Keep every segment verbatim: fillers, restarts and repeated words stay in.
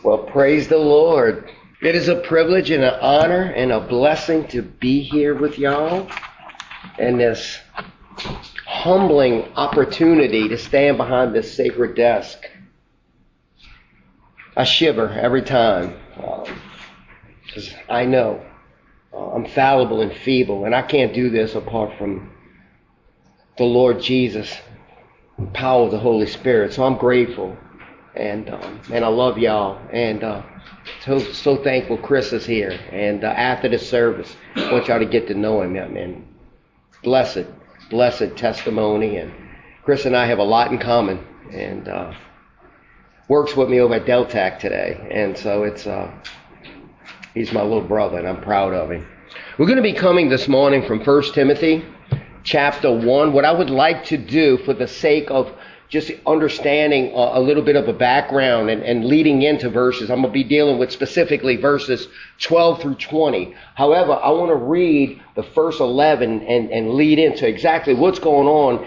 Well, praise the Lord. It is a privilege and an honor and a blessing to be here with y'all, and this humbling opportunity to stand behind this sacred desk. I shiver every time, because um, I know uh, I'm fallible and feeble, and I can't do this apart from the Lord Jesus, the power of the Holy Spirit. So I'm grateful. And um, and I love y'all, and uh, so so thankful Chris is here. And uh, after the service, I want y'all to get to know him. And blessed, blessed testimony. And Chris and I have a lot in common. And uh, works with me over at Deltac today. And so it's uh, he's my little brother, and I'm proud of him. We're going to be coming this morning from First Timothy chapter one. What I would like to do, for the sake of just understanding a, a little bit of a background and, and leading into verses. I'm going to be dealing with specifically verses twelve through twenty. However, I want to read the first eleven and, and lead into exactly what's going on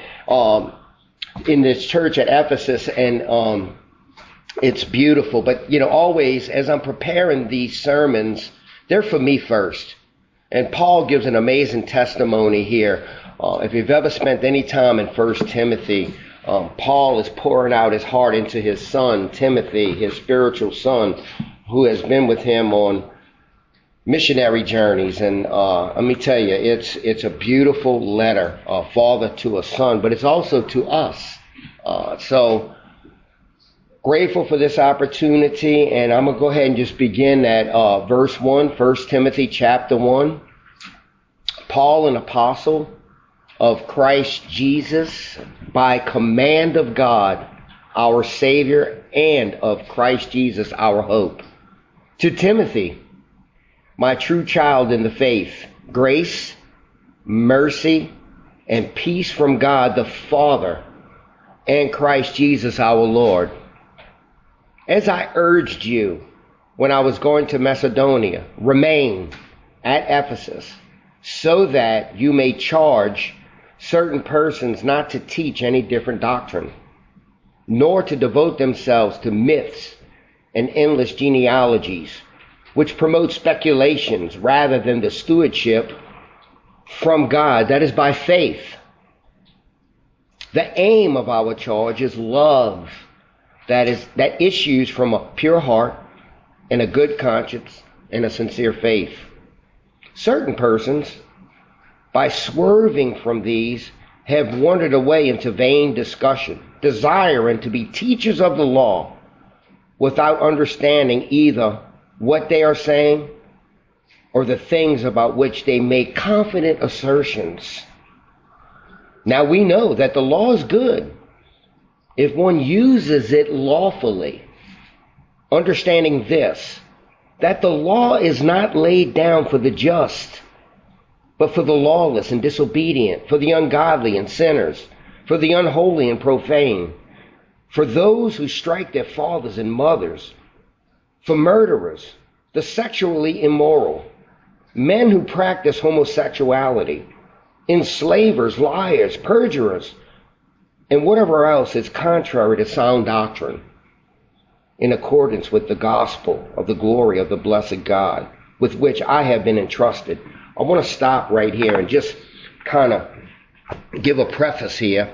um, in this church at Ephesus. And um, it's beautiful. But, you know, always as I'm preparing these sermons, they're for me first. And Paul gives an amazing testimony here. Uh, if you've ever spent any time in First Timothy, Um, Paul is pouring out his heart into his son, Timothy, his spiritual son, who has been with him on missionary journeys. And uh, let me tell you, it's it's a beautiful letter, a father to a son, but it's also to us. Uh, so grateful for this opportunity, and I'm going to go ahead and just begin at uh, verse one, First Timothy chapter one. Paul, an apostle of Christ Jesus, by command of God, our Savior, and of Christ Jesus, our hope. To Timothy, my true child in the faith, grace, mercy, and peace from God the Father and Christ Jesus, our Lord. As I urged you when I was going to Macedonia, remain at Ephesus, so that you may charge certain persons not to teach any different doctrine, nor to devote themselves to myths and endless genealogies, which promote speculations rather than the stewardship from God that is by faith. The aim of our charge is love that is that issues from a pure heart and a good conscience and a sincere faith. Certain persons, by swerving from these, have wandered away into vain discussion, desiring to be teachers of the law, without understanding either what they are saying or the things about which they make confident assertions. Now we know that the law is good if one uses it lawfully, understanding this, that the law is not laid down for the just, but for the lawless and disobedient, for the ungodly and sinners, for the unholy and profane, for those who strike their fathers and mothers, for murderers, the sexually immoral, men who practice homosexuality, enslavers, liars, perjurers, and whatever else is contrary to sound doctrine, in accordance with the gospel of the glory of the blessed God, with which I have been entrusted. I want to stop right here and just kind of give a preface here.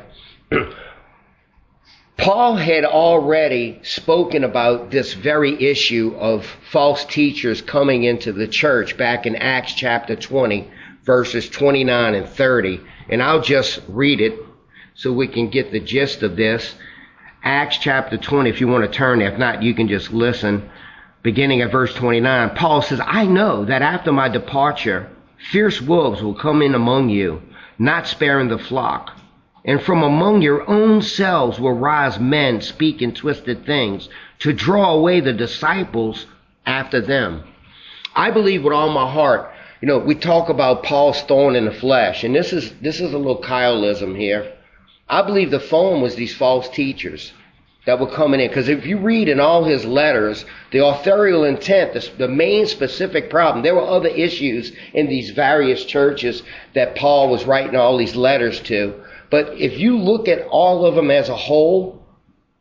Paul had already spoken about this very issue of false teachers coming into the church back in Acts chapter twenty, verses twenty-nine and thirty. And I'll just read it so we can get the gist of this. Acts chapter twenty, if you want to turn there. If not, you can just listen. Beginning at verse twenty-nine, Paul says, I know that after my departure, fierce wolves will come in among you, not sparing the flock. And from among your own selves will rise men speaking twisted things to draw away the disciples after them. I believe with all my heart, you know, we talk about Paul's thorn in the flesh, and this is this is a little Kyleism here. I believe the thorn was these false teachers that were coming in. Because if you read in all his letters, the authorial intent, the, the main specific problem, there were other issues in these various churches that Paul was writing all these letters to. But if you look at all of them as a whole,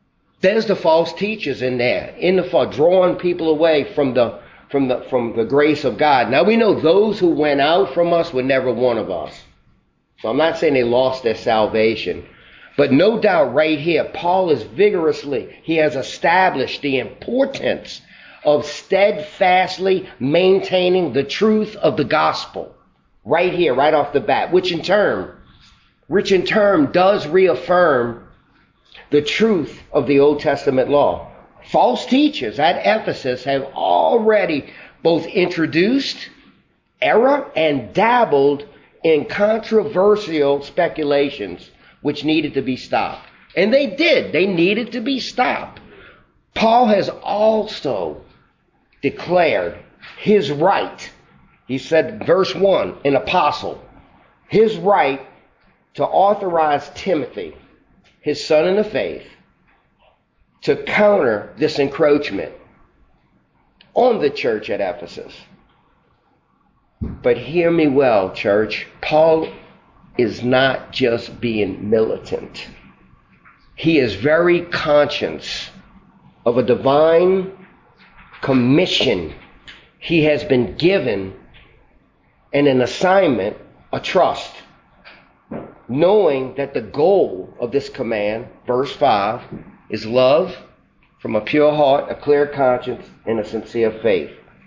There's the false teachers in there, in the fall, drawing people away from the from the from the grace of God. Now we know those who went out from us were never one of us. So I'm not saying they lost their salvation. But no doubt right here, Paul is vigorously, he has established the importance of steadfastly maintaining the truth of the gospel. Right here, right off the bat, which in turn, which in turn does reaffirm the truth of the Old Testament law. False teachers at Ephesus have already both introduced error and dabbled in controversial speculations which needed to be stopped. And they did. They needed to be stopped. Paul has also declared his right. He said, verse one, an apostle, his right to authorize Timothy, his son in the faith, to counter this encroachment on the church at Ephesus. But hear me well, church. Paul is not just being militant. He is very conscious of a divine commission he has been given and an assignment, a trust, knowing that the goal of this command, verse five, is love from a pure heart, a clear conscience, and a sincere faith.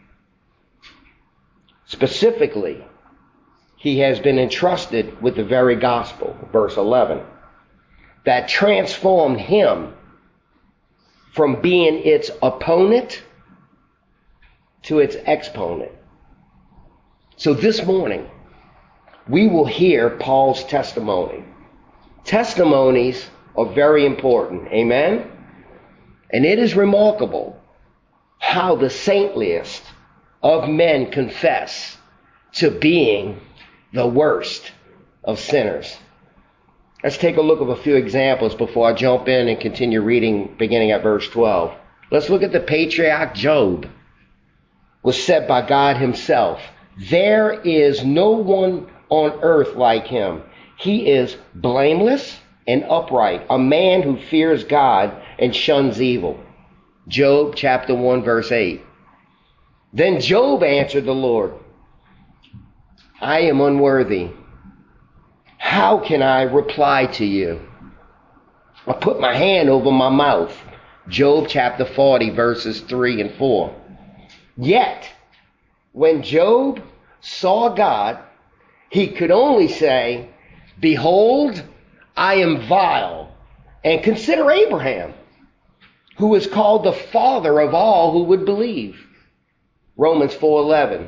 Specifically, he has been entrusted with the very gospel, verse eleven, that transformed him from being its opponent to its exponent. So this morning, we will hear Paul's testimony. Testimonies are very important, amen? And it is remarkable how the saintliest of men confess to being the worst of sinners. Let's take a look at a few examples before I jump in and continue reading beginning at verse twelve. Let's look at the patriarch Job. Was said by God himself, there is no one on earth like him. He is blameless and upright, a man who fears God and shuns evil. Job chapter one verse eight. Then Job answered the Lord, I am unworthy. How can I reply to you? I put my hand over my mouth. Job chapter forty verses three and four. Yet, when Job saw God, he could only say, behold, I am vile. And consider Abraham, who is called the father of all who would believe. Romans four eleven.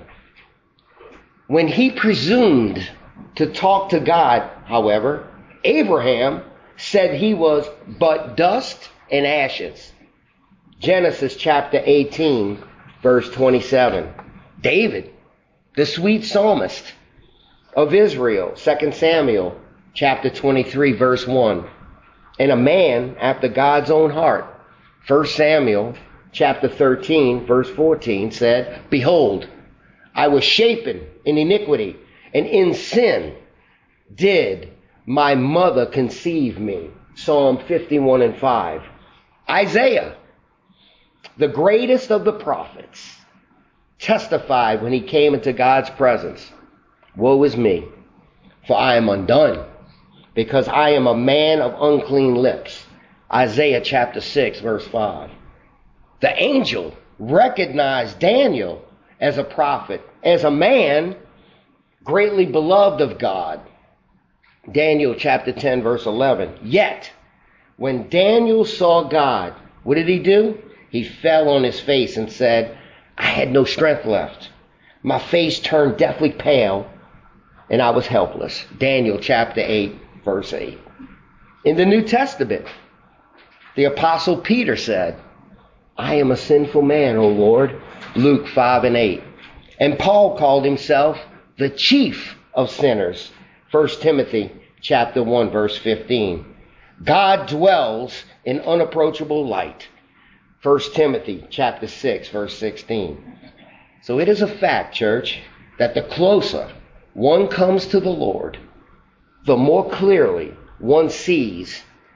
When he presumed to talk to God, however, Abraham said he was but dust and ashes. Genesis chapter eighteen, verse twenty-seven. David, the sweet psalmist of Israel, Second Samuel chapter twenty-three, verse one. And a man after God's own heart, First Samuel chapter thirteen, verse fourteen, said, behold, I was shapen in iniquity, and in sin did my mother conceive me. Psalm fifty-one and five. Isaiah, the greatest of the prophets, testified when he came into God's presence, woe is me, for I am undone, because I am a man of unclean lips. Isaiah chapter six, verse five. The angel recognized Daniel as a prophet, as a man greatly beloved of God. Daniel chapter ten, verse eleven. Yet, when Daniel saw God, what did he do? He fell on his face and said, I had no strength left. My face turned deathly pale, and I was helpless. Daniel chapter eight, verse eight. In the New Testament, the apostle Peter said, I am a sinful man, O Lord. Luke five and eight. And Paul called himself the chief of sinners. First Timothy chapter one, verse fifteen. God dwells in unapproachable light. First Timothy chapter six, verse sixteen. So it is a fact, church, that the closer one comes to the Lord, the more clearly one sees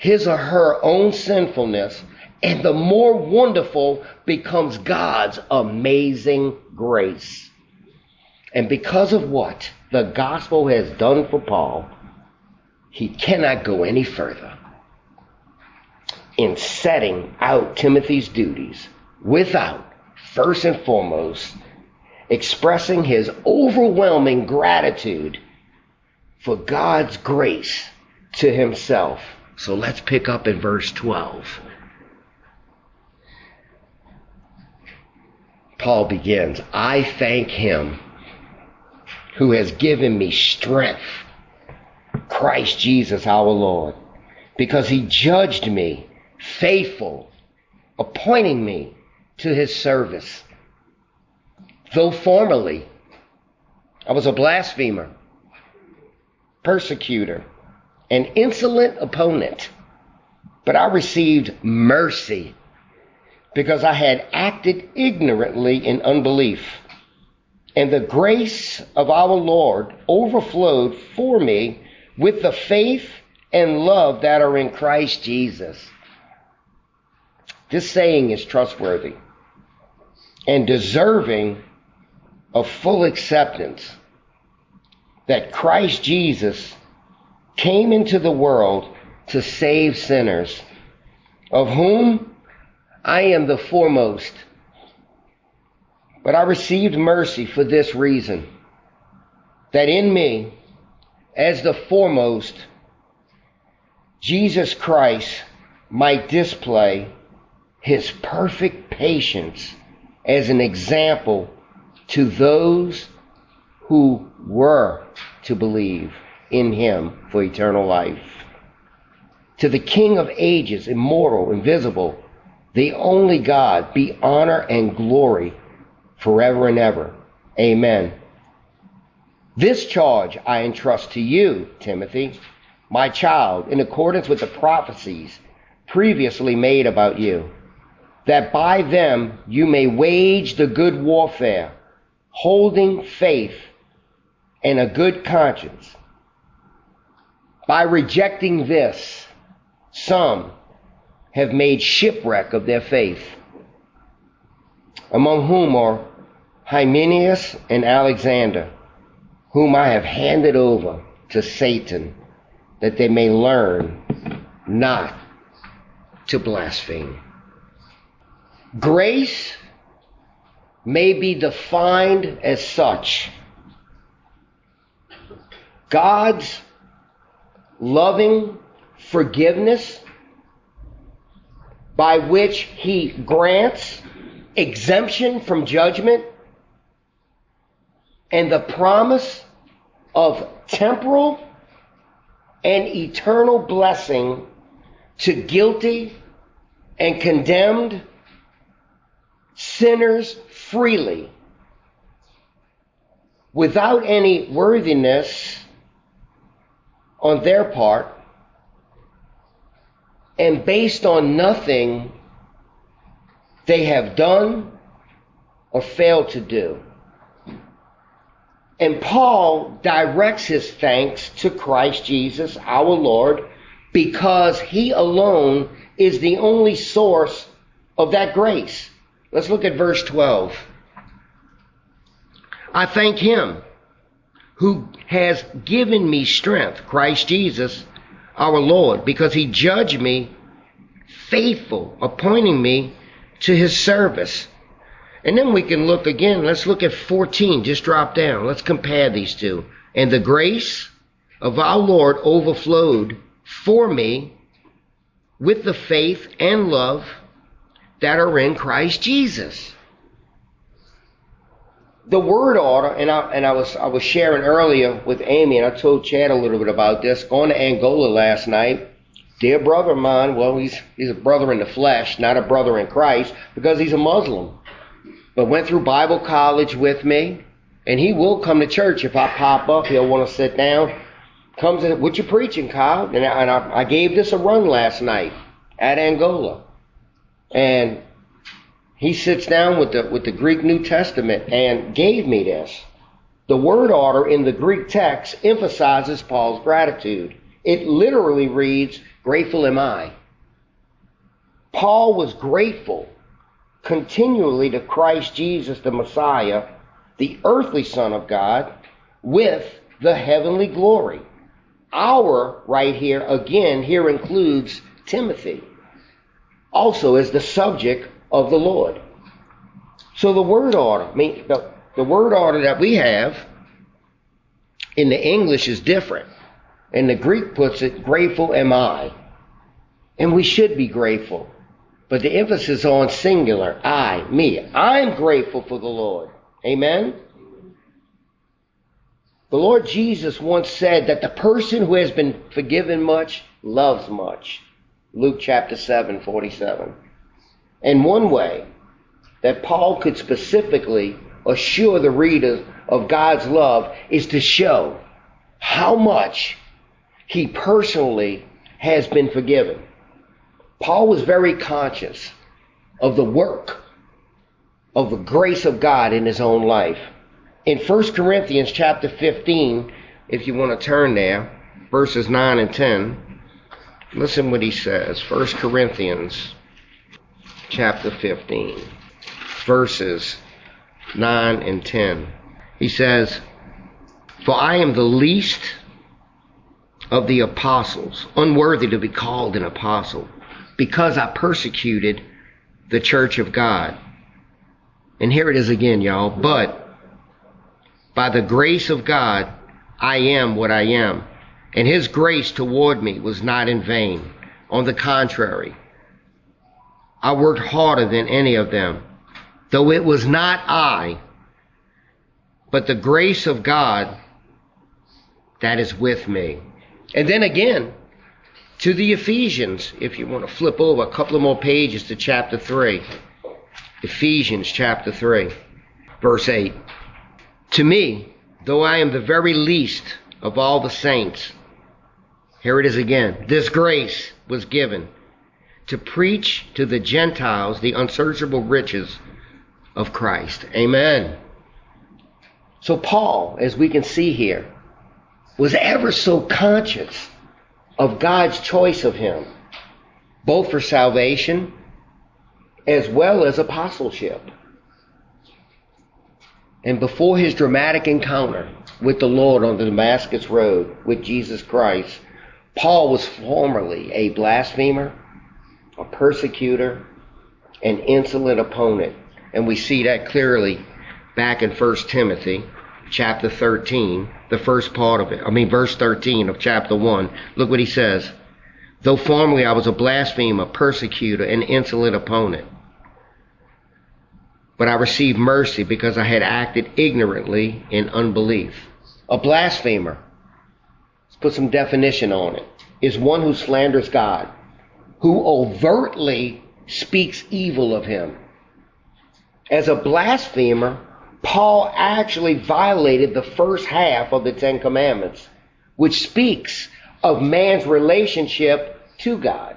his or her own sinfulness, and the more wonderful becomes God's amazing grace. And because of what the gospel has done for Paul, he cannot go any further in setting out Timothy's duties without, first and foremost, expressing his overwhelming gratitude for God's grace to himself. So let's pick up in verse twelve. Paul begins, I thank him who has given me strength, Christ Jesus our Lord, because he judged me faithful, appointing me to his service. Though formerly I was a blasphemer, persecutor, an insolent opponent, but I received mercy because I had acted ignorantly in unbelief. And the grace of our Lord overflowed for me with the faith and love that are in Christ Jesus. This saying is trustworthy and deserving of full acceptance, that Christ Jesus came into the world to save sinners, of whom I am the foremost. But I received mercy for this reason, that in me, as the foremost, Jesus Christ might display his perfect patience as an example to those who were to believe in him for eternal life. To the King of ages, immortal, invisible, the only God, be honor and glory forever and ever. Amen. This charge I entrust to you, Timothy, my child, in accordance with the prophecies previously made about you, that by them you may wage the good warfare, holding faith and a good conscience. By rejecting this, some have made shipwreck of their faith, among whom are Hymenaeus and Alexander, whom I have handed over to Satan, that they may learn not to blaspheme. Grace may be defined as such: God's loving forgiveness by which he grants exemption from judgment and the promise of temporal and eternal blessing to guilty and condemned sinners freely, without any worthiness on their part, and based on nothing they have done or failed to do. And Paul directs his thanks to Christ Jesus, our Lord, because he alone is the only source of that grace. Let's look at verse twelve. I thank him who has given me strength, Christ Jesus, our Lord, because he judged me faithful, appointing me to his service. And then we can look again. Let's look at fourteen. Just drop down. Let's compare these two. And the grace of our Lord overflowed for me with the faith and love that are in Christ Jesus. The word order, and I and I was I was sharing earlier with Amy, and I told Chad a little bit about this. Going to Angola last night, dear brother of mine. Well, he's he's a brother in the flesh, not a brother in Christ, because he's a Muslim. But went through Bible college with me, and he will come to church if I pop up. He'll want to sit down. Comes in, what you preaching, Kyle? And I, and I, I gave this a run last night at Angola, and he sits down with the with the Greek New Testament and gave me this. The word order in the Greek text emphasizes Paul's gratitude. It literally reads, Grateful am I. Paul was grateful continually to Christ Jesus, the Messiah, the earthly Son of God, with the heavenly glory. Our, right here, again, here includes Timothy, also as the subject of the Lord. So the word order, I mean, the, the word order that we have in the English is different. And the Greek puts it, grateful am I. And we should be grateful. But the emphasis on singular, I, me. I'm grateful for the Lord. Amen? The Lord Jesus once said that the person who has been forgiven much loves much. Luke chapter seven, forty-seven. And one way that Paul could specifically assure the readers of God's love is to show how much he personally has been forgiven. Paul was very conscious of the work of the grace of God in his own life. In First Corinthians chapter fifteen, if you want to turn there, verses nine and ten, listen what he says. First Corinthians chapter fifteen, verses nine and ten. He says, "For I am the least of the apostles, unworthy to be called an apostle, because I persecuted the church of God." And here it is again, y'all. "But by the grace of God, I am what I am. And his grace toward me was not in vain. On the contrary, I worked harder than any of them, though it was not I, but the grace of God that is with me." And then again, to the Ephesians, if you want to flip over a couple of more pages to chapter three. Ephesians chapter three, verse eight. "To me, though I am the very least of all the saints," here it is again, "this grace was given to preach to the Gentiles the unsearchable riches of Christ." Amen. So Paul, as we can see here, was ever so conscious of God's choice of him, both for salvation as well as apostleship. And before his dramatic encounter with the Lord on the Damascus Road with Jesus Christ, Paul was formerly a blasphemer, a persecutor, an insolent opponent. And we see that clearly back in First Timothy chapter thirteen, the first part of it. I mean, verse thirteen of chapter one. Look what he says. "Though formerly I was a blasphemer, persecutor, an insolent opponent, but I received mercy because I had acted ignorantly in unbelief." A blasphemer, let's put some definition on it, is one who slanders God, who overtly speaks evil of him. As a blasphemer, Paul actually violated the first half of the Ten Commandments, which speaks of man's relationship to God.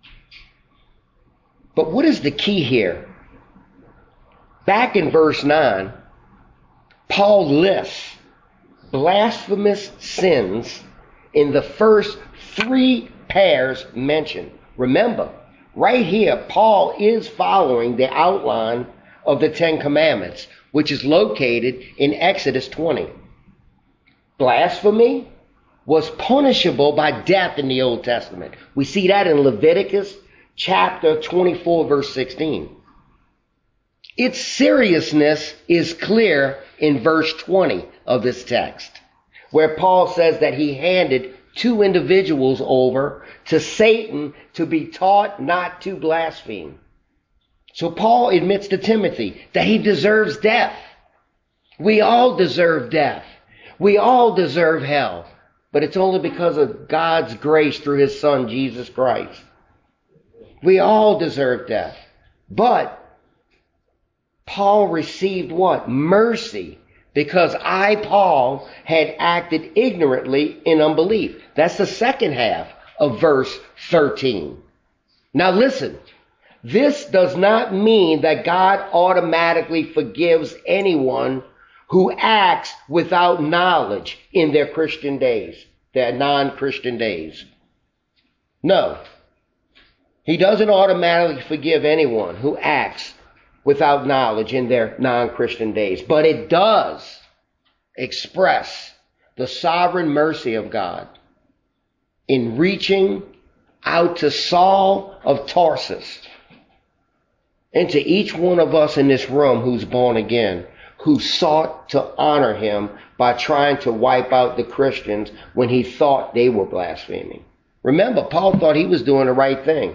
But what is the key here? Back in verse nine, Paul lists blasphemous sins in the first three pairs mentioned. Remember, right here, Paul is following the outline of the Ten Commandments, which is located in Exodus twenty. Blasphemy was punishable by death in the Old Testament. We see that in Leviticus chapter twenty-four, verse sixteen. Its seriousness is clear in verse twenty of this text, where Paul says that he handed two individuals over to Satan to be taught not to blaspheme. So Paul admits to Timothy that he deserves death. We all deserve death. We all deserve hell. But it's only because of God's grace through his Son, Jesus Christ. We all deserve death. But Paul received what? Mercy. Because I, Paul, had acted ignorantly in unbelief. That's the second half of verse thirteen. Now listen. This does not mean that God automatically forgives anyone who acts without knowledge in their Christian days, their non-Christian days. No. He doesn't automatically forgive anyone who acts without knowledge in their non-Christian days. But it does express the sovereign mercy of God in reaching out to Saul of Tarsus and to each one of us in this room who's born again, who sought to honor him by trying to wipe out the Christians when he thought they were blaspheming. Remember, Paul thought he was doing the right thing.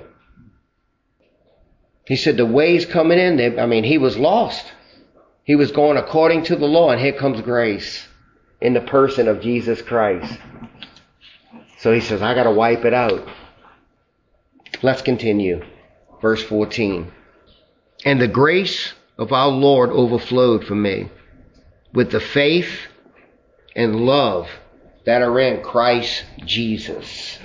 He said the ways coming in, they, I mean, he was lost. He was going according to the law, and here comes grace in the person of Jesus Christ. So he says, I got to wipe it out. Let's continue. Verse fourteen. And the grace of our Lord overflowed for me with the faith and love that are in Christ Jesus.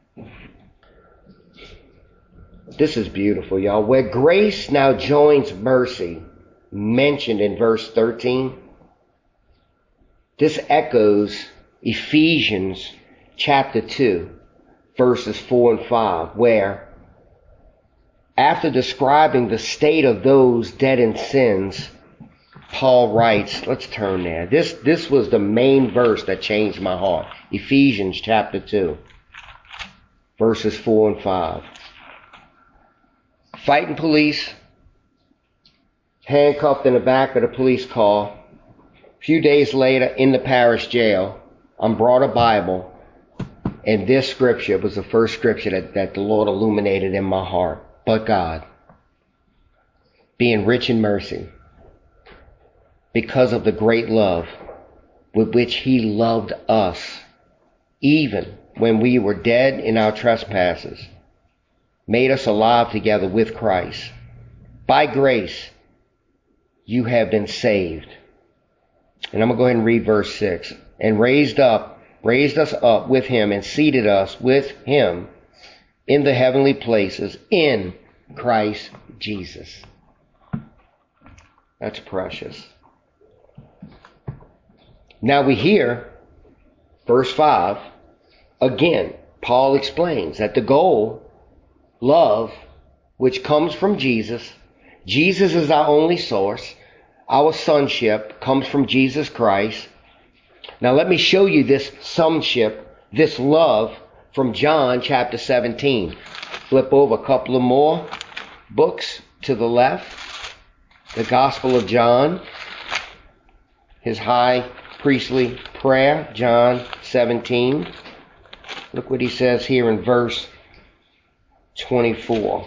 This is beautiful, y'all. Where grace now joins mercy, mentioned in verse thirteen, this echoes Ephesians chapter two, verses four and five, where after describing the state of those dead in sins, Paul writes, let's turn there. This, this was the main verse that changed my heart. Ephesians chapter two, verses four and five. Fighting police, handcuffed in the back of the police car. A few days later, in the parish jail, I'm brought a Bible, and this scripture was the first scripture that, that the Lord illuminated in my heart. But God, being rich in mercy, because of the great love with which he loved us, even when we were dead in our trespasses, made us alive together with Christ. By grace, you have been saved. And I'm going to go ahead and read verse six. And raised up, raised us up with him and seated us with him in the heavenly places in Christ Jesus. That's precious. Now we hear verse five. Again, Paul explains that the goal, love, which comes from Jesus. Jesus is our only source. Our sonship comes from Jesus Christ. Now let me show you this sonship, this love from John chapter seventeen. Flip over a couple of more books to the left. The Gospel of John, his high priestly prayer, John seventeen. Look what he says here in verse twenty-four.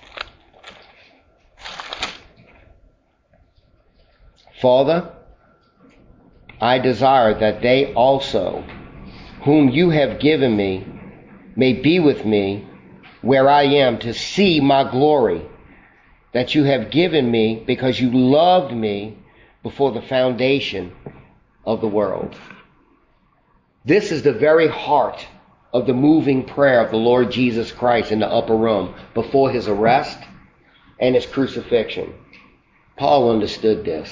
Father, I desire that they also, whom you have given me, may be with me where I am, to see my glory that you have given me because you loved me before the foundation of the world. This is the very heart of the moving prayer of the Lord Jesus Christ in the upper room before his arrest and his crucifixion. Paul understood this.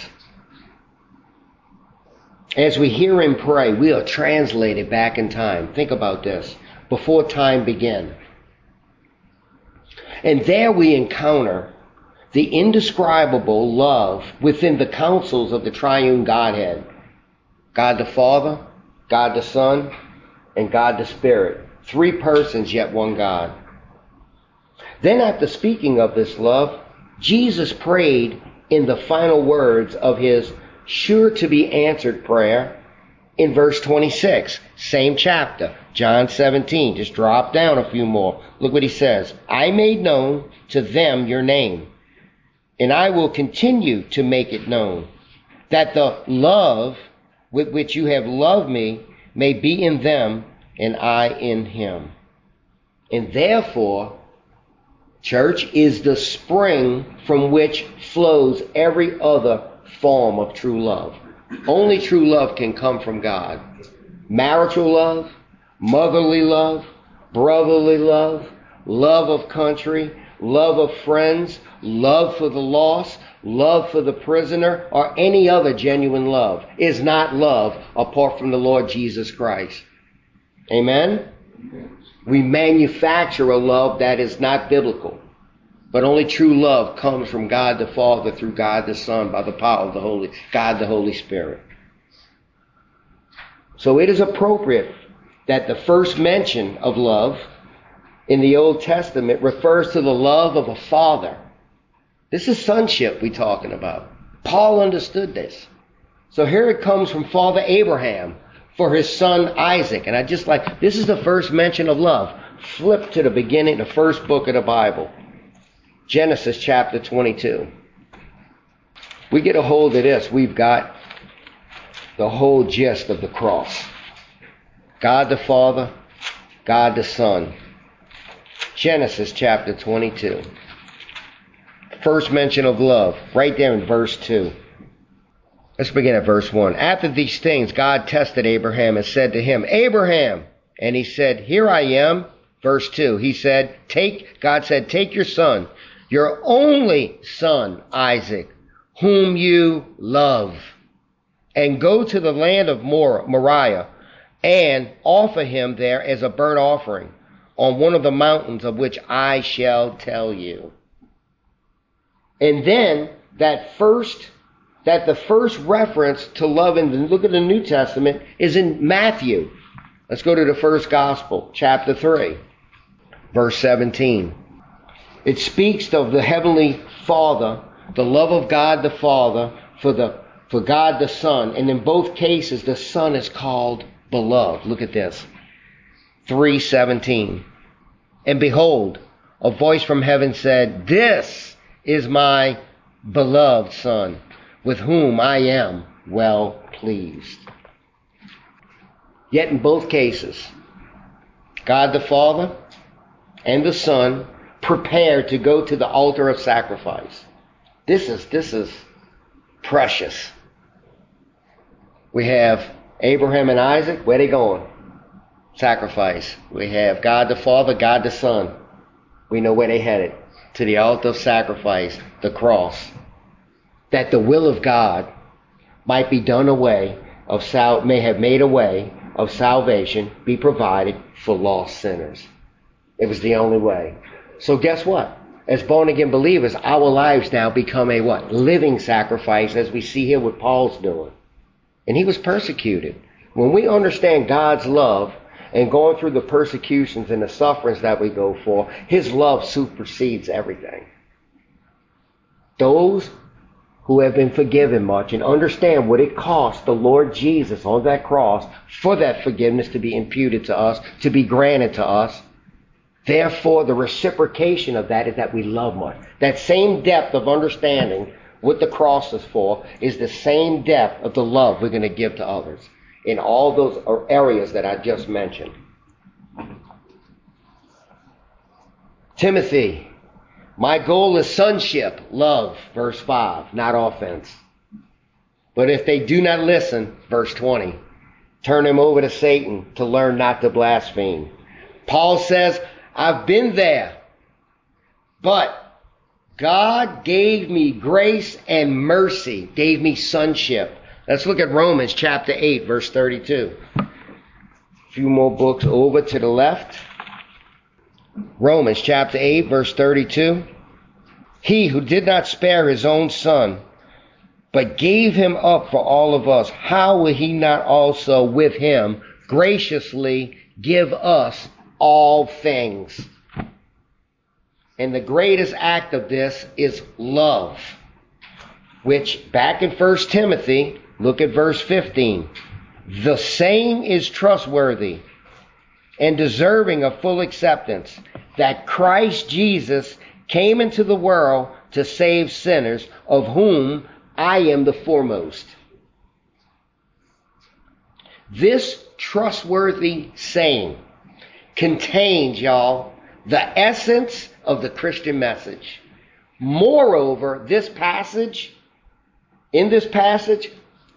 As we hear him pray, we are translated back in time. Think about this. Before time began. And there we encounter the indescribable love within the counsels of the triune Godhead. God the Father, God the Son, and God the Spirit. Three persons, yet one God. Then after speaking of this love, Jesus prayed in the final words of his sure to be answered prayer in verse twenty-six, same chapter, John seventeen. Just drop down a few more. Look what he says. I made known to them your name, and I will continue to make it known, that the love with which you have loved me may be in them and I in him. And therefore, church, is the spring from which flows every other form of true love. Only true love can come from God. Marital love, motherly love, brotherly love, love of country, love of friends, love for the lost, love for the prisoner, or any other genuine love is not love apart from the Lord Jesus Christ. Amen? We manufacture a love that is not biblical. But only true love comes from God the Father through God the Son by the power of the Holy God the Holy Spirit. So it is appropriate that the first mention of love in the Old Testament refers to the love of a father. This is sonship we're talking about. Paul understood this. So here it comes from Father Abraham for his son Isaac. And I just like, this is the first mention of love. Flip to the beginning, the first book of the Bible. Genesis chapter twenty-two. We get a hold of this. We've got the whole gist of the cross. God the Father, God the Son. Genesis chapter twenty-two. First mention of love, right there in verse two. Let's begin at verse one. After these things, God tested Abraham and said to him, Abraham! And he said, Here I am. Verse two, he said, Take, God said, Take your son, your only son, Isaac, whom you love, and go to the land of Mor- Moriah, and offer him there as a burnt offering on one of the mountains of which I shall tell you. And then that first, that the first reference to love in the look at the New Testament is in Matthew. Let's go to the first gospel, chapter three, verse seventeen. It speaks of the heavenly Father, the love of God the Father for the for God the Son, and in both cases the Son is called beloved. Look at this. three seventeen. And behold, a voice from heaven said, This is my beloved Son, with whom I am well pleased. Yet in both cases, God the Father and the Son prepared to go to the altar of sacrifice. This is, this is precious. We have Abraham and Isaac. Where they going? Sacrifice. We have God the Father, God the Son. We know where they headed. To the altar of sacrifice, the cross. That the will of God might be done away of sal- may have made a way of salvation be provided for lost sinners. It was the only way. So guess what? As born-again believers, our lives now become a what? Living sacrifice, as we see here what Paul's doing. And he was persecuted. When we understand God's love and going through the persecutions and the sufferings that we go for, his love supersedes everything. Those who have been forgiven much and understand what it cost the Lord Jesus on that cross for that forgiveness to be imputed to us, to be granted to us. Therefore, the reciprocation of that is that we love much. That same depth of understanding what the cross is for is the same depth of the love we're going to give to others in all those areas that I just mentioned. Timothy, my goal is sonship, love, verse five, not offense. But if they do not listen, verse twenty, turn them over to Satan to learn not to blaspheme. Paul says, I've been there, but God gave me grace and mercy, gave me sonship. Let's look at Romans chapter eight, verse thirty-two. A few more books over to the left. Romans chapter eight, verse thirty-two. He who did not spare his own son, but gave him up for all of us, how will he not also with him graciously give us all things? And the greatest act of this is love, which back in First Timothy, look at verse fifteen. The same is trustworthy and deserving of full acceptance, that Christ Jesus came into the world to save sinners, of whom I am the foremost. This trustworthy saying contains, y'all, the essence of the Christian message. Moreover, this passage, in this passage,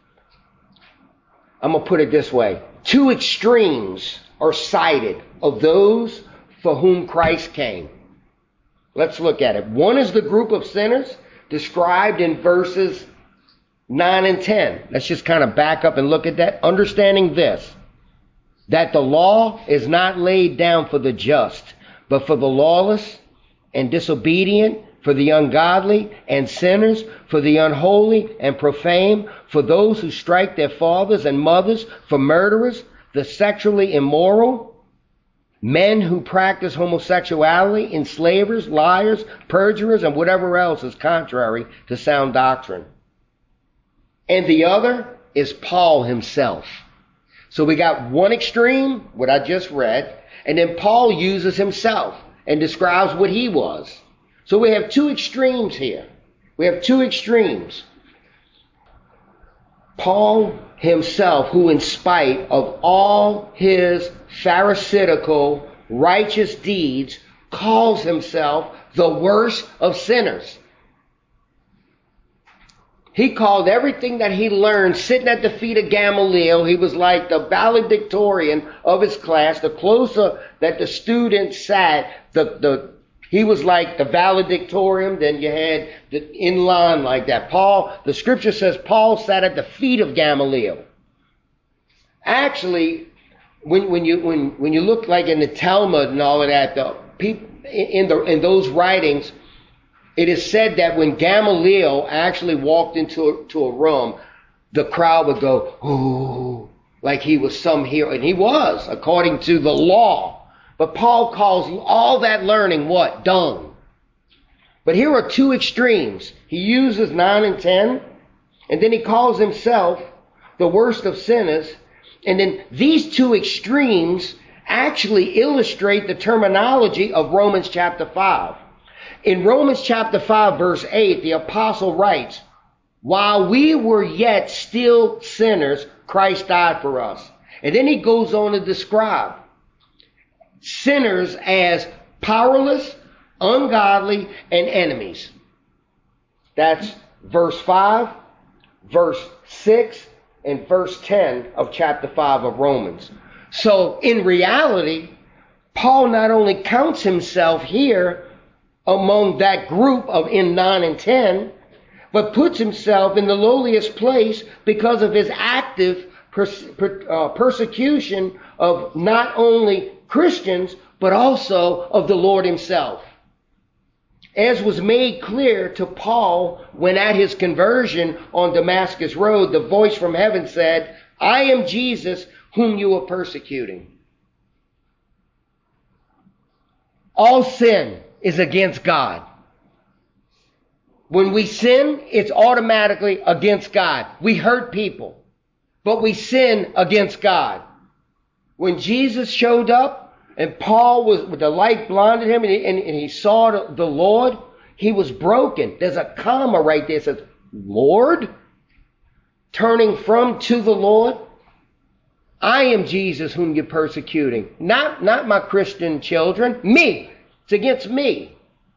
I'm going to put it this way. Two extremes are cited of those for whom Christ came. Let's look at it. One is the group of sinners described in verses nine and ten. Let's just kind of back up and look at that. Understanding this, that the law is not laid down for the just, but for the lawless and disobedient, for the ungodly and sinners, for the unholy and profane, for those who strike their fathers and mothers, for murderers, the sexually immoral, men who practice homosexuality, enslavers, liars, perjurers, and whatever else is contrary to sound doctrine. And the other is Paul himself. So we got one extreme, what I just read, and then Paul uses himself and describes what he was. So we have two extremes here. We have two extremes. Paul himself, who in spite of all his pharisaical righteous deeds, calls himself the worst of sinners. He called everything that he learned sitting at the feet of Gamaliel. He was like the valedictorian of his class. The closer that the student sat, the, the he was like the valedictorian. Then you had the in line like that. Paul, the scripture says Paul sat at the feet of Gamaliel. Actually, when, when you when when you look like in the Talmud and all of that, the people in the in those writings, it is said that when Gamaliel actually walked into a, to a room, the crowd would go, ooh, like he was some hero. And he was, according to the law. But Paul calls all that learning what? Dung. But here are two extremes. He uses nine and ten, and then he calls himself the worst of sinners. And then these two extremes actually illustrate the terminology of Romans chapter five. In Romans chapter five, verse eight, the apostle writes, while we were yet still sinners, Christ died for us. And then he goes on to describe sinners as powerless, ungodly, and enemies. That's verse five, verse six, and verse ten of chapter five of Romans. So in reality, Paul not only counts himself here among that group of in nine and ten, but puts himself in the lowliest place because of his active pers- per- uh, persecution of not only Christians, but also of the Lord himself. As was made clear to Paul when at his conversion on Damascus Road, the voice from heaven said, I am Jesus whom you are persecuting. All sin is against God. When we sin, it's automatically against God. We hurt people, but we sin against God. When Jesus showed up and Paul was, with the light blinded him and he, and, and he saw the, the Lord, he was broken. There's a comma right there that says, Lord, turning from to the Lord. I am Jesus whom you're persecuting. Not, not my Christian children, me. It's against me.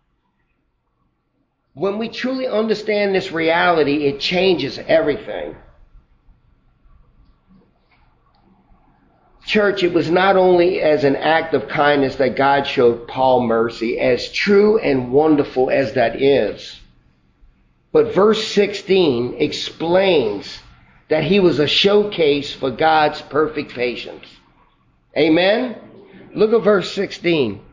When we truly understand this reality, it changes everything. Church, it was not only as an act of kindness that God showed Paul mercy, as true and wonderful as that is. But verse sixteen explains that he was a showcase for God's perfect patience. Amen? Look at verse sixteen.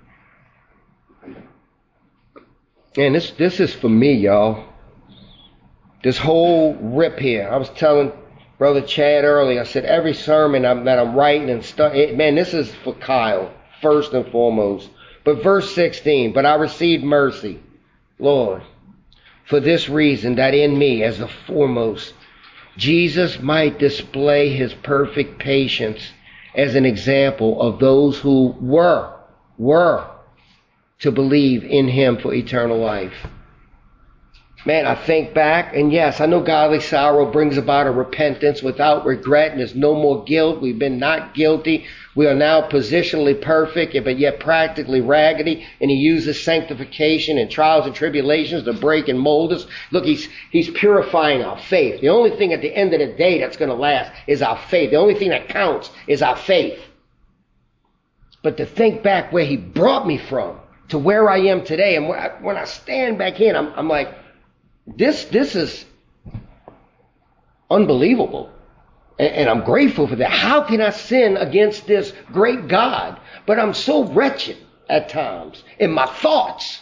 And this, this is for me, y'all. This whole rip here. I was telling Brother Chad earlier, I said every sermon I'm, that I'm writing and stuff, man, this is for Kyle, first and foremost. But verse sixteen, but I received mercy, Lord, for this reason, that in me, as the foremost, Jesus might display his perfect patience as an example of those who were, were to believe in him for eternal life. Man, I think back, and yes, I know godly sorrow brings about a repentance without regret, and there's no more guilt. We've been not guilty. We are now positionally perfect, but yet practically raggedy, and he uses sanctification and trials and tribulations to break and mold us. Look, he's, he's purifying our faith. The only thing at the end of the day that's going to last is our faith. The only thing that counts is our faith. But to think back where he brought me from to where I am today, and when I, when I stand back here, I'm, I'm like, This this is unbelievable. And, and I'm grateful for that. How can I sin against this great God? But I'm so wretched at times in my thoughts.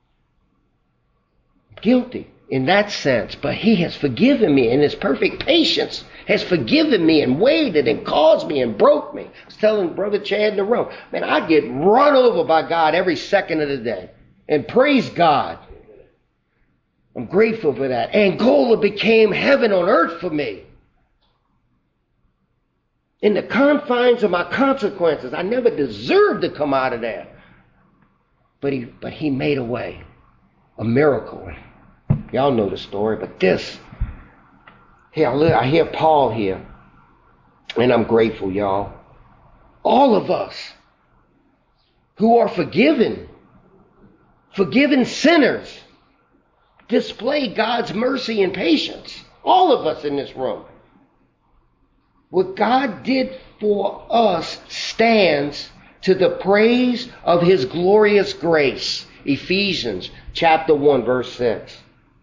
Guilty in that sense. But he has forgiven me, in his perfect patience has forgiven me and waited and caused me and broke me. I was telling Brother Chad in the room, man, I get run over by God every second of the day. And praise God. I'm grateful for that. Angola became heaven on earth for me. In the confines of my consequences, I never deserved to come out of there. But he, but he made a way. A miracle. Y'all know the story, but this, here, I hear Paul here, and I'm grateful, y'all. All of us who are forgiven, forgiven sinners, display God's mercy and patience. All of us in this room. What God did for us stands to the praise of his glorious grace. Ephesians chapter one, verse six.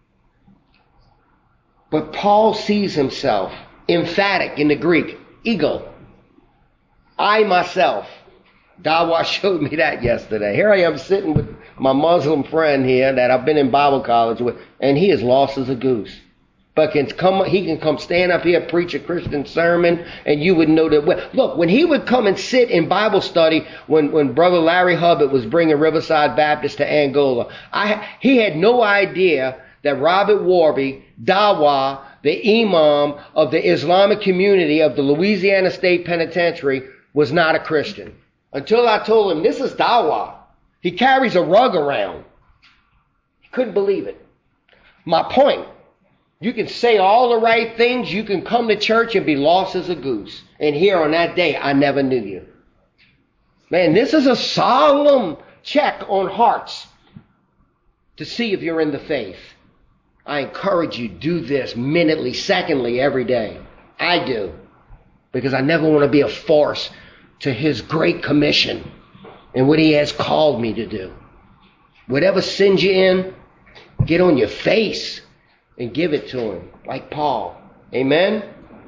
But Paul sees himself, emphatic in the Greek, ego. I myself. Dawa showed me that yesterday. Here I am sitting with my Muslim friend here that I've been in Bible college with, and he is lost as a goose. But can come, he can come stand up here, preach a Christian sermon, and you would know that. Well, look, when he would come and sit in Bible study, when, when Brother Larry Hubbard was bringing Riverside Baptist to Angola, I, he had no idea that Robert Warby, Dawa, the imam of the Islamic community of the Louisiana State Penitentiary, was not a Christian. Until I told him, this is Dawa. He carries a rug around. He couldn't believe it. My point, you can say all the right things. You can come to church and be lost as a goose. And here on that day, I never knew you. Man, this is a solemn check on hearts to see if you're in the faith. I encourage you, do this minutely, secondly, every day. I do. Because I never want to be a force to his great commission and what he has called me to do. Whatever sends you in, get on your face and give it to him, like Paul. Amen?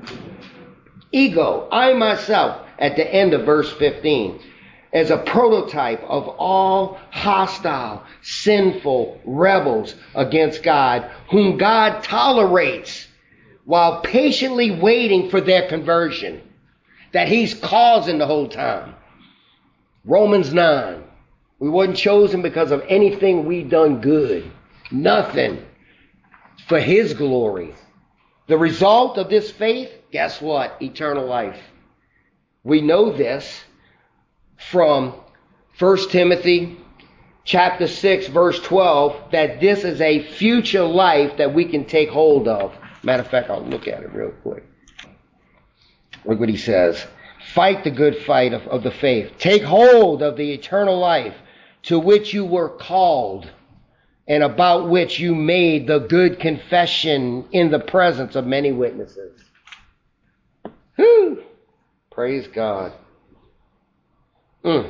Ego, I myself, at the end of verse fifteen, as a prototype of all hostile, sinful rebels against God, whom God tolerates while patiently waiting for their conversion, that he's causing the whole time. Romans nine, we wasn't chosen because of anything we done good. Nothing. For his glory. The result of this faith, guess what? Eternal life. We know this from First Timothy chapter six, verse twelve, that this is a future life that we can take hold of. Matter of fact, I'll look at it real quick. Look what he says. Fight the good fight of, of the faith. Take hold of the eternal life to which you were called and about which you made the good confession in the presence of many witnesses. Whew. Praise God. Mm.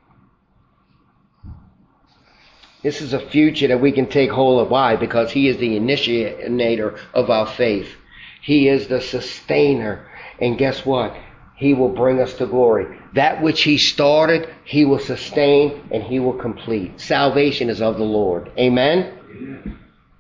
This is a future that we can take hold of. Why? Because he is the initiator of our faith. He is the sustainer. And guess what? He will bring us to glory. That which he started, he will sustain and he will complete. Salvation is of the Lord. Amen?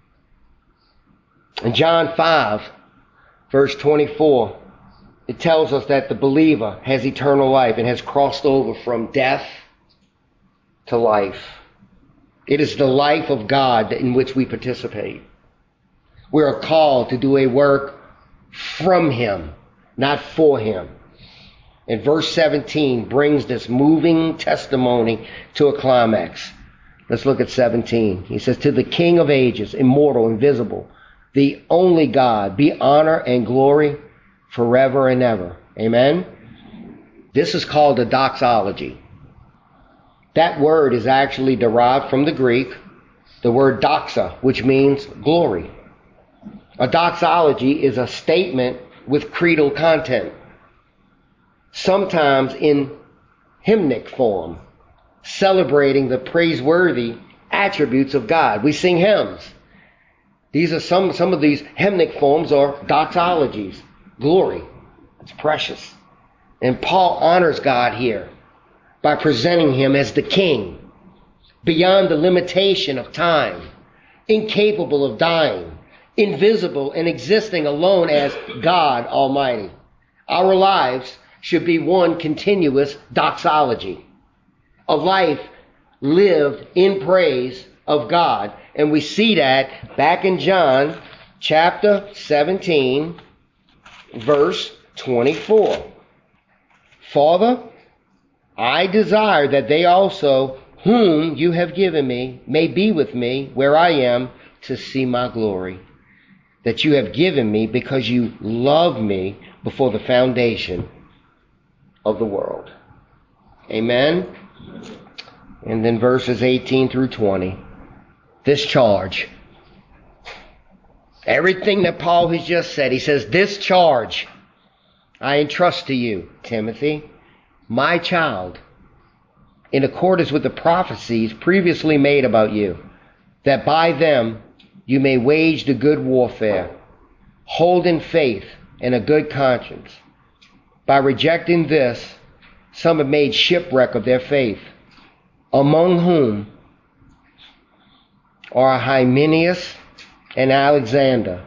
In John five, verse twenty-four, it tells us that the believer has eternal life and has crossed over from death to life. It is the life of God in which we participate. We are called to do a work from him, not for him. And verse seventeen brings this moving testimony to a climax. Let's look at seventeen. He says, to the King of ages, immortal, invisible, the only God, be honor and glory forever and ever. Amen? This is called a doxology. That word is actually derived from the Greek, the word doxa, which means glory. A doxology is a statement with creedal content, sometimes in hymnic form, celebrating the praiseworthy attributes of God. We sing hymns. These are some, some of these hymnic forms are doxologies, glory. It's precious. And Paul honors God here by presenting him as the king, beyond the limitation of time, incapable of dying, invisible and existing alone as God Almighty. Our lives should be one continuous doxology, a life lived in praise of God. And we see that back in John chapter seventeen, verse twenty-four. Father, I desire that they also, whom you have given me, may be with me where I am, to see my glory, that you have given me because you loved me before the foundation of the world. Amen. And then verses eighteen through twenty. This charge. Everything that Paul has just said, he says, this charge I entrust to you, Timothy, my child, in accordance with the prophecies previously made about you, that by them you may wage the good warfare, hold in faith and a good conscience. By rejecting this, some have made shipwreck of their faith, among whom are Hymenaeus and Alexander,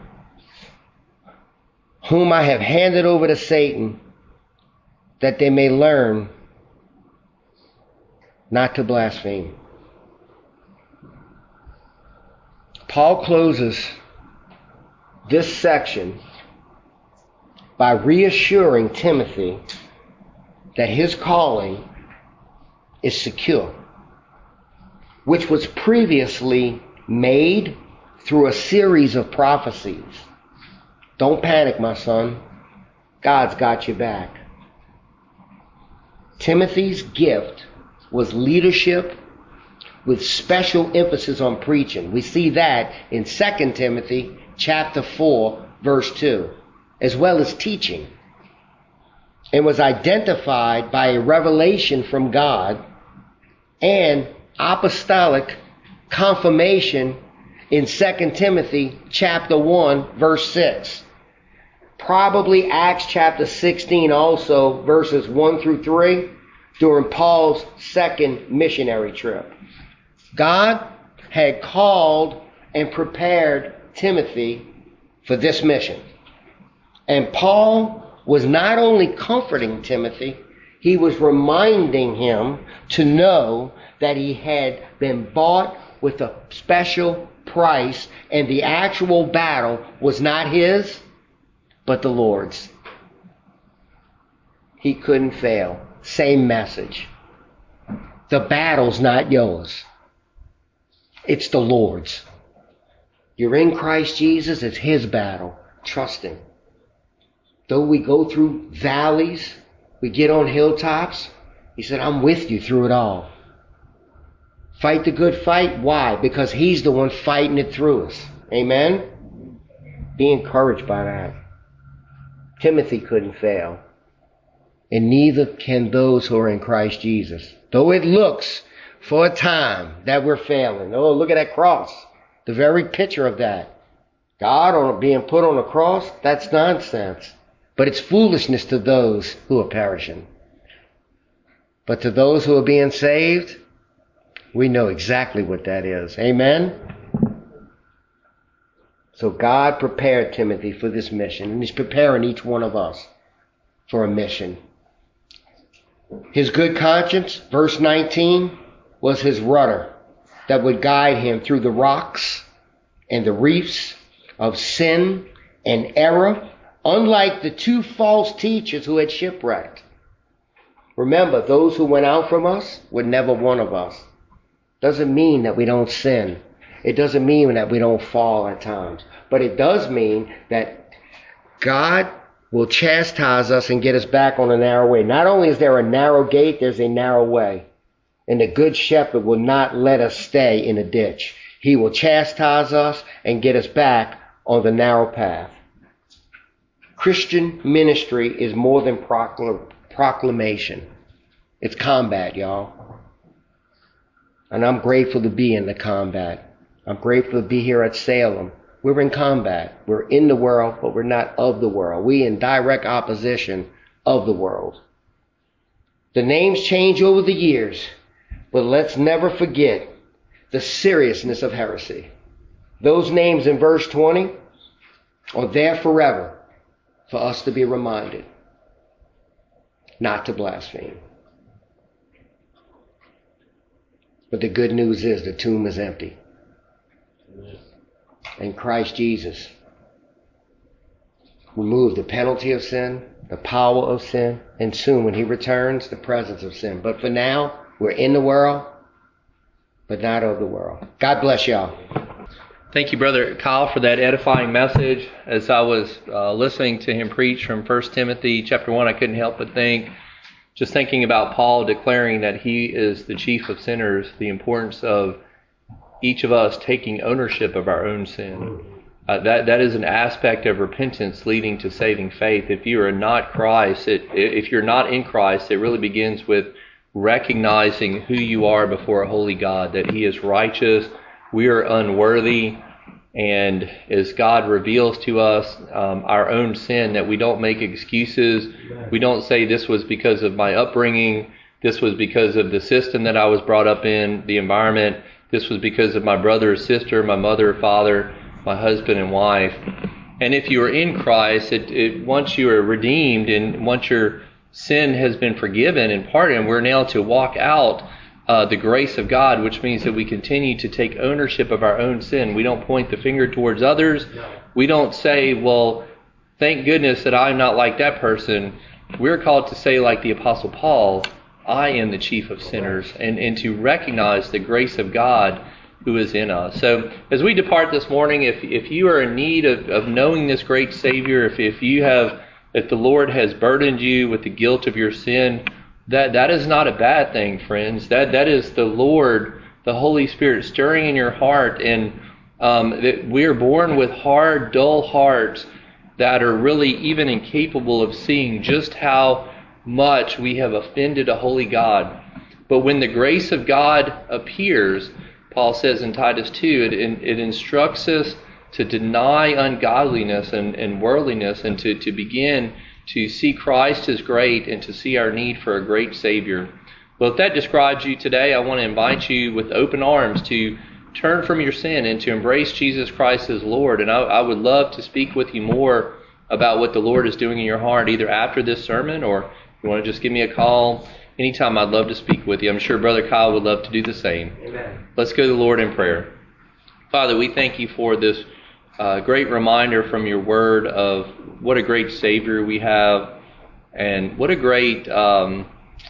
whom I have handed over to Satan, that they may learn not to blaspheme. Paul closes this section by reassuring Timothy that his calling is secure, which was previously made through a series of prophecies. Don't panic, my son. God's got your back. Timothy's gift was leadership with special emphasis on preaching. We see that in Second Timothy chapter four, verse two, as well as teaching, and was identified by a revelation from God and apostolic confirmation in Second Timothy chapter one, verse six. Probably Acts chapter sixteen also, verses one through three, during Paul's second missionary trip. God had called and prepared Timothy for this mission. And Paul was not only comforting Timothy, he was reminding him to know that he had been bought with a special price, and the actual battle was not his, but the Lord's. He couldn't fail. Same message. The battle's not yours. It's the Lord's. You're in Christ Jesus, it's his battle. Trust him. Though we go through valleys, we get on hilltops, he said, I'm with you through it all. Fight the good fight. Why? Because he's the one fighting it through us. Amen? Be encouraged by that. Timothy couldn't fail. And neither can those who are in Christ Jesus. Though it looks for a time that we're failing. Oh, look at that cross. The very picture of that. God on being put on a cross, that's nonsense. But it's foolishness to those who are perishing. But to those who are being saved, we know exactly what that is. Amen? So God prepared Timothy for this mission, and he's preparing each one of us for a mission. His good conscience, verse nineteen, was his rudder that would guide him through the rocks and the reefs of sin and error, unlike the two false teachers who had shipwrecked. Remember, those who went out from us were never one of us. Doesn't mean that we don't sin. It doesn't mean that we don't fall at times. But it does mean that God will chastise us and get us back on a narrow way. Not only is there a narrow gate, there's a narrow way. And the good shepherd will not let us stay in a ditch. He will chastise us and get us back on the narrow path. Christian ministry is more than procl- proclamation. It's combat, y'all. And I'm grateful to be in the combat. I'm grateful to be here at Salem, We're in combat. We're in the world, but we're not of the world. We in direct opposition of the world. The names change over the years, but let's never forget the seriousness of heresy. Those names in verse twenty are there forever for us to be reminded not to blaspheme. But the good news is the tomb is empty. And Christ Jesus removed the penalty of sin, the power of sin, and soon when he returns, the presence of sin. But for now, we're in the world, but not of the world. God bless y'all. Thank you, Brother Kyle, for that edifying message. As I was uh, listening to him preach from First Timothy chapter one, I couldn't help but think, just thinking about Paul declaring that he is the chief of sinners, the importance of each of us taking ownership of our own sin. Uh, that that is an aspect of repentance leading to saving faith. If you are not Christ, it, if you're not in Christ, it really begins with recognizing who you are before a holy God, that he is righteous, we are unworthy, and as God reveals to us um, our own sin, that we don't make excuses. We don't say this was because of my upbringing, this was because of the system that I was brought up in, the environment, this was because of my brother or sister, my mother or father, my husband and wife. And if you are in Christ, it, it, once you are redeemed and once your sin has been forgiven and pardoned, we're now to walk out uh, the grace of God, which means that we continue to take ownership of our own sin. We don't point the finger towards others. We don't say, well, thank goodness that I'm not like that person. We're called to say, like the Apostle Paul, I am the chief of sinners, and, and to recognize the grace of God who is in us. So as we depart this morning, if if you are in need of, of knowing this great Savior, if if you have, if the Lord has burdened you with the guilt of your sin, that that is not a bad thing, friends. That that is the Lord, the Holy Spirit stirring in your heart, and um, that we are born with hard, dull hearts that are really even incapable of seeing just how much we have offended a holy God. But when the grace of God appears, Paul says in Titus two, it, it instructs us to deny ungodliness and, and worldliness and to, to begin to see Christ as great and to see our need for a great Savior. Well, if that describes you today, I want to invite you with open arms to turn from your sin and to embrace Jesus Christ as Lord. And I, I would love to speak with you more about what the Lord is doing in your heart, either after this sermon, or if you want to just give me a call anytime, I'd love to speak with you. I'm sure Brother Kyle would love to do the same. Amen. Let's go to the Lord in prayer. Father, we thank you for this uh, great reminder from your word of what a great Savior we have, and what a great um,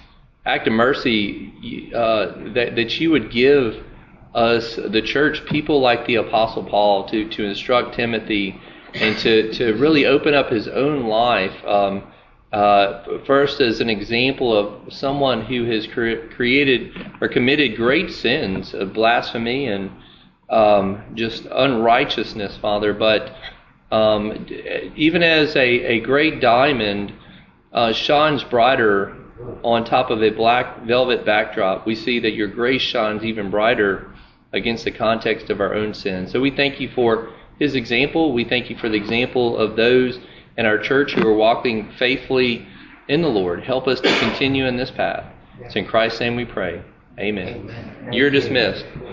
act of mercy uh, that, that you would give us, the church, people like the Apostle Paul, to, to instruct Timothy and to, to really open up his own life. Um, Uh, first, as an example of someone who has cre- created or committed great sins of blasphemy and um, just unrighteousness, Father. But um, even as a, a great diamond uh, shines brighter on top of a black velvet backdrop, we see that your grace shines even brighter against the context of our own sin. So we thank you for his example. We thank you for the example of those in our church who are walking faithfully in the Lord. Help us to continue in this path. It's in Christ's name we pray. Amen. Amen. You're dismissed.